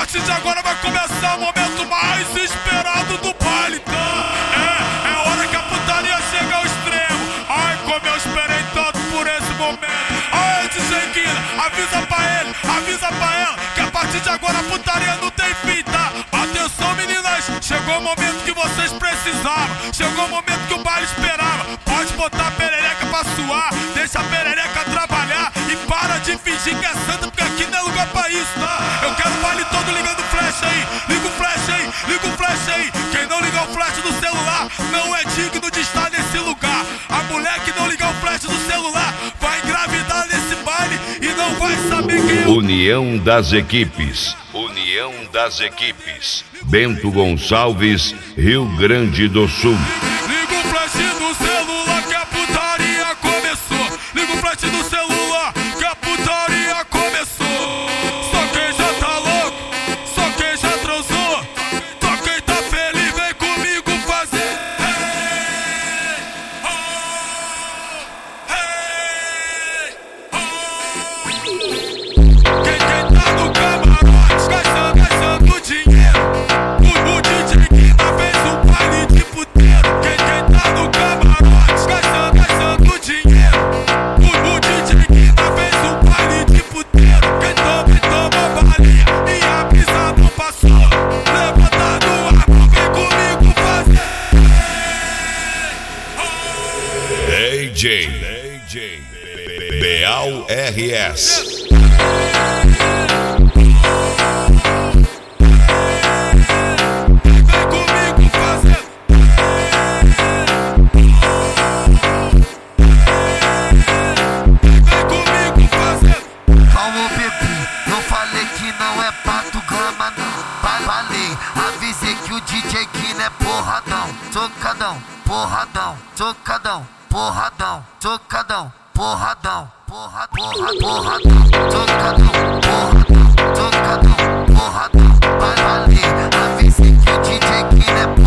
partir de agora vai começar o momento mais esperado do baile. É hora que a putaria chega ao extremo. Ai, como eu esperei tanto por esse momento. Ai, DJ Guina, avisa pra ele, avisa pra ela, que a partir de agora a putaria não tem fim, tá? Atenção, meninas, chegou o momento que vocês precisavam. Chegou o momento que o baile esperava. Pode botar a perereca pra suar, deixa a perereca trabalhar e para de fingir que é santa, porque aqui não é lugar pra isso, tá? Eu quero o baile todo ligando o flash aí. Liga o flash aí, liga o flash aí. Quem não ligar o flash do celular não é digno de estar nesse lugar. A mulher que não ligar o flash do celular vai engravidar nesse baile e não vai saber quem é o... União das equipes. União das equipes. Bento Gonçalves, Rio Grande do Sul. Liga o flash do celular que a putaria começou. Liga o flash do celular que a putaria começou. Só quem já tá louco, só quem já transou, só quem tá feliz vem comigo fazer. Quem tá no camarote gastando dinheiro. O DJ Guina fez um baile de puteiro. Quem tá no camarote gastando dinheiro. O DJ Guina fez um baile de puteiro. Quem toma balinha e a brisa não passou. Levanta do ar, vem comigo fazer. DJ Beal RS. DJ Guina é porradão, socadão, porradão, socadão, porradão, socadão, porradão, porradão, socadão, porradão, socadão, porradão, vai valer, avisei que o DJ Guina é